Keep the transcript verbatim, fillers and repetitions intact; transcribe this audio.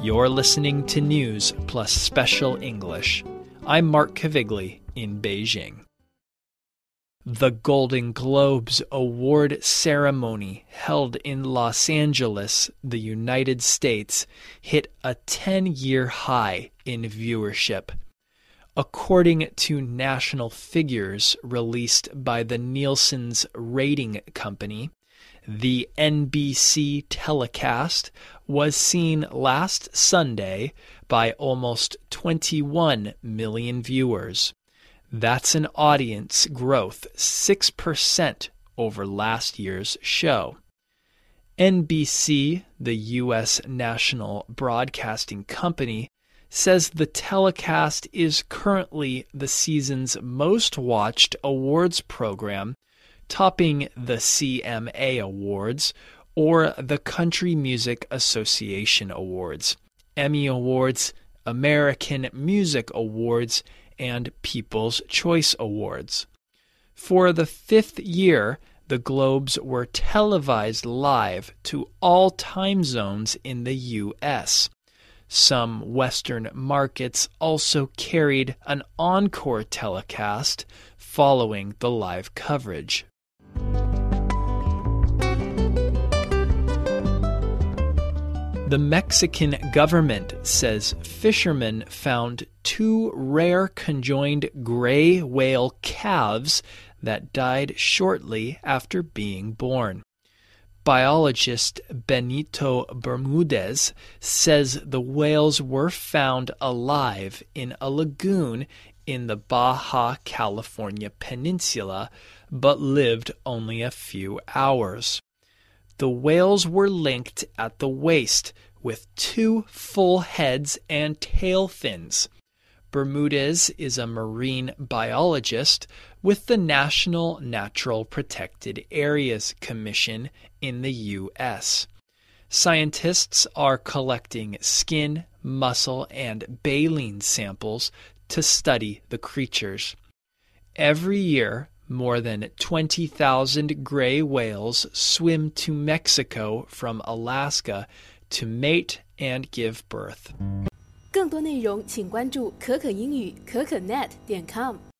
You're listening to News Plus Special English. I'm Mark Cavigli in Beijing. The Golden Globes award ceremony held in Los Angeles, the United States, hit a ten-year high in viewership. According to national figures released by the Nielsen's rating company, the N B C telecast was seen last Sunday by almost twenty-one million viewers. That's an audience growth six percent over last year's show. N B C, the U S national broadcasting company, says the telecast is currently the season's most watched awards program, topping the C M A Awards or the Country Music Association Awards, Emmy Awards, American Music Awards, and People's Choice Awards. For the fifth year, the Globes were televised live to all time zones in the U S Some Western markets also carried an encore telecast following the live coverage. The Mexican government says fishermen found two rare conjoined gray whale calves that died shortly after being born. Biologist Benito Bermudez says the whales were found alive in a lagoon in the Baja California Peninsula, but lived only a few hours. The whales were linked at the waist with two full heads and tail fins. Bermudez is a marine biologist with the National Natural Protected Areas Commission in the U S Scientists are collecting skin, muscle, and baleen samples to study the creatures. Every year, more than twenty thousand gray whales swim to Mexico from Alaska to mate and give birth. 更多内容请关注可可英语可可 net 点 com。